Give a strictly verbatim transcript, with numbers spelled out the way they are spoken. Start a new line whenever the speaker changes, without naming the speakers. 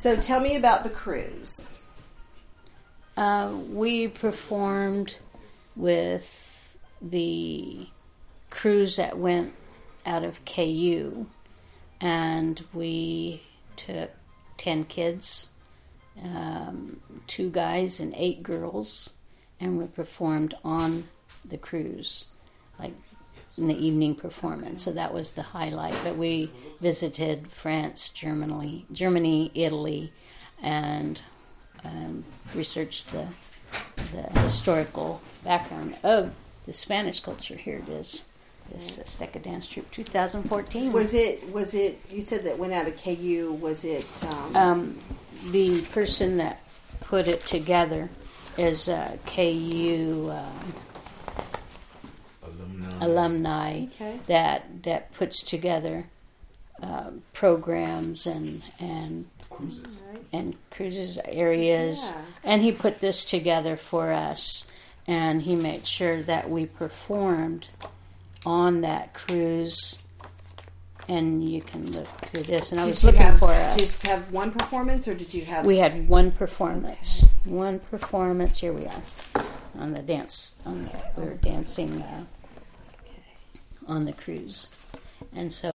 So tell me about the cruise.
Uh, we performed with the cruise that went out of K U, and we took ten kids, um, two guys and eight girls, and we performed on the cruise, like in the evening performance. So that was the highlight. But we visited France, Germany, Germany, Italy, and um, researched the the historical background of the Spanish culture. Here it is, this Azteca Dance Troupe, two thousand fourteen.
Was it? Was it? You said that went out of K U. Was it? Um,
Um, the person that put it together is uh, K U uh,
Alumni.
alumni
Okay.
that that puts together uh, programs and and
Cruises.
and cruises areas,
Yeah.
and he put this together for us, and he made sure that we performed on that cruise. And you can look through this, and I
did
was
you
looking
have,
for a.
just have one performance, or did you have?
We had one performance. One performance. Here we are on the dance. On the, we were dancing uh, on the cruise, and so.